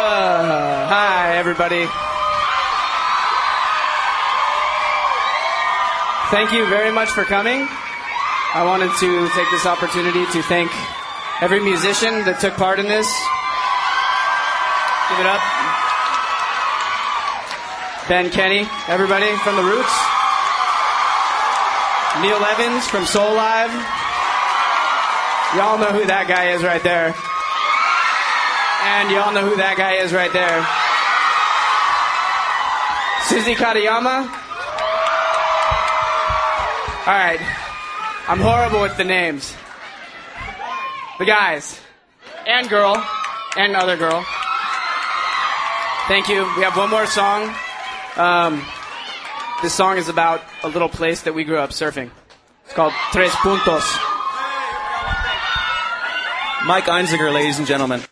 Hi, everybody. Thank you very much for coming. I wanted to take this opportunity to thank every musician that took part in this. Give it up. Ben Kenny, everybody from The Roots. Neil Evans from Soul Live. Y'all know who that guy is right there. And y'all know who that guy is right there. Suzy Katayama. Alright. I'm horrible with the names. The guys. And girl. And other girl. Thank you. We have one more song. This song is about a little place that we grew up surfing. It's called Tres Puntos. Mike Einziger, ladies and gentlemen.